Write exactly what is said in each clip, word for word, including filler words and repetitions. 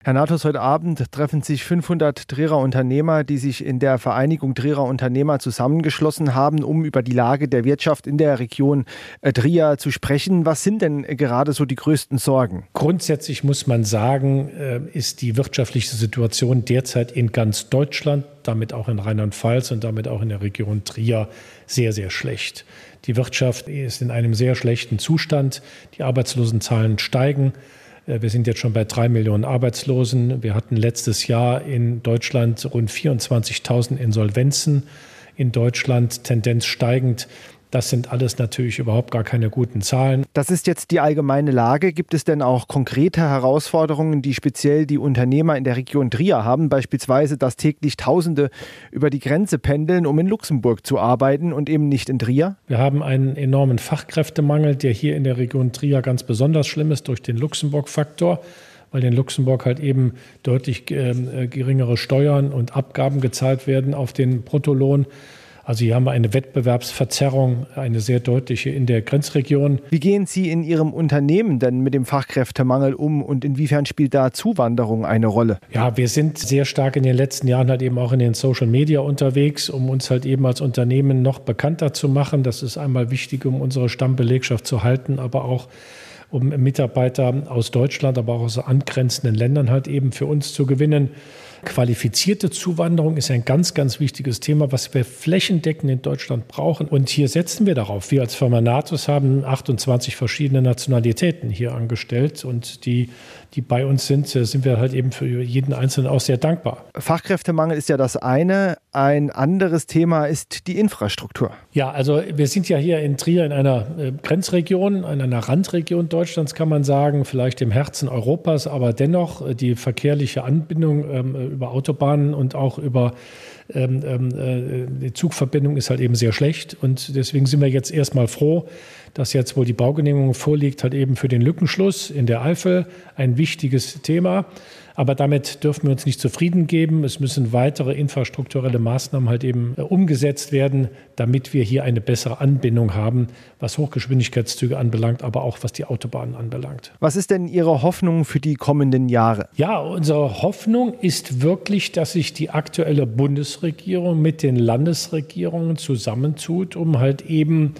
Herr Nathos, heute Abend treffen sich fünfhundert Trierer Unternehmer, die sich in der Vereinigung Trierer Unternehmer zusammengeschlossen haben, um über die Lage der Wirtschaft in der Region Trier zu sprechen. Was sind denn gerade so die größten Sorgen? Grundsätzlich muss man sagen, ist die wirtschaftliche Situation derzeit in ganz Deutschland, damit auch in Rheinland-Pfalz und damit auch in der Region Trier sehr, sehr schlecht. Die Wirtschaft ist in einem sehr schlechten Zustand. Die Arbeitslosenzahlen steigen. Wir sind jetzt schon bei drei Millionen Arbeitslosen. Wir hatten letztes Jahr in Deutschland rund vierundzwanzigtausend Insolvenzen. In Deutschland Tendenz steigend. Das sind alles natürlich überhaupt gar keine guten Zahlen. Das ist jetzt die allgemeine Lage. Gibt es denn auch konkrete Herausforderungen, die speziell die Unternehmer in der Region Trier haben? Beispielsweise, dass täglich Tausende über die Grenze pendeln, um in Luxemburg zu arbeiten und eben nicht in Trier? Wir haben einen enormen Fachkräftemangel, der hier in der Region Trier ganz besonders schlimm ist durch den Luxemburg-Faktor, weil in Luxemburg halt eben deutlich äh, geringere Steuern und Abgaben gezahlt werden auf den Bruttolohn. Also hier haben wir eine Wettbewerbsverzerrung, eine sehr deutliche in der Grenzregion. Wie gehen Sie in Ihrem Unternehmen denn mit dem Fachkräftemangel um und inwiefern spielt da Zuwanderung eine Rolle? Ja, wir sind sehr stark in den letzten Jahren halt eben auch in den Social Media unterwegs, um uns halt eben als Unternehmen noch bekannter zu machen. Das ist einmal wichtig, um unsere Stammbelegschaft zu halten, aber auch um Mitarbeiter aus Deutschland, aber auch aus angrenzenden Ländern halt eben für uns zu gewinnen. Qualifizierte Zuwanderung ist ein ganz, ganz wichtiges Thema, was wir flächendeckend in Deutschland brauchen. Und hier setzen wir darauf. Wir als Firma Nathos haben achtundzwanzig verschiedene Nationalitäten hier angestellt. Und die, die bei uns sind, sind wir halt eben für jeden Einzelnen auch sehr dankbar. Fachkräftemangel ist ja das eine. Ein anderes Thema ist die Infrastruktur. Ja, also wir sind ja hier in Trier in einer Grenzregion, in einer Randregion Deutschlands, kann man sagen, vielleicht im Herzen Europas, aber dennoch die verkehrliche Anbindung ähm, über Autobahnen und auch über ähm, äh, die Zugverbindung ist halt eben sehr schlecht. Und deswegen sind wir jetzt erstmal froh, dass jetzt, wo die Baugenehmigung vorliegt, halt eben für den Lückenschluss in der Eifel ein wichtiges Thema. Aber damit dürfen wir uns nicht zufrieden geben. Es müssen weitere infrastrukturelle Maßnahmen halt eben umgesetzt werden, damit wir hier eine bessere Anbindung haben, was Hochgeschwindigkeitszüge anbelangt, aber auch was die Autobahnen anbelangt. Was ist denn Ihre Hoffnung für die kommenden Jahre? Ja, unsere Hoffnung ist wirklich, dass sich die aktuelle Bundesregierung mit den Landesregierungen zusammentut, um halt eben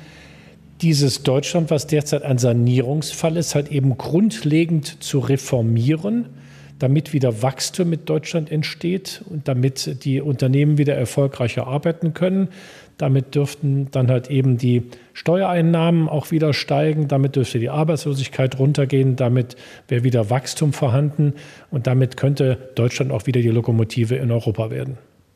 dieses Deutschland, was derzeit ein Sanierungsfall ist, halt eben grundlegend zu reformieren, damit wieder Wachstum mit Deutschland entsteht und damit die Unternehmen wieder erfolgreicher arbeiten können. Damit dürften dann halt eben die Steuereinnahmen auch wieder steigen, damit dürfte die Arbeitslosigkeit runtergehen, damit wäre wieder Wachstum vorhanden und damit könnte Deutschland auch wieder die Lokomotive in Europa werden.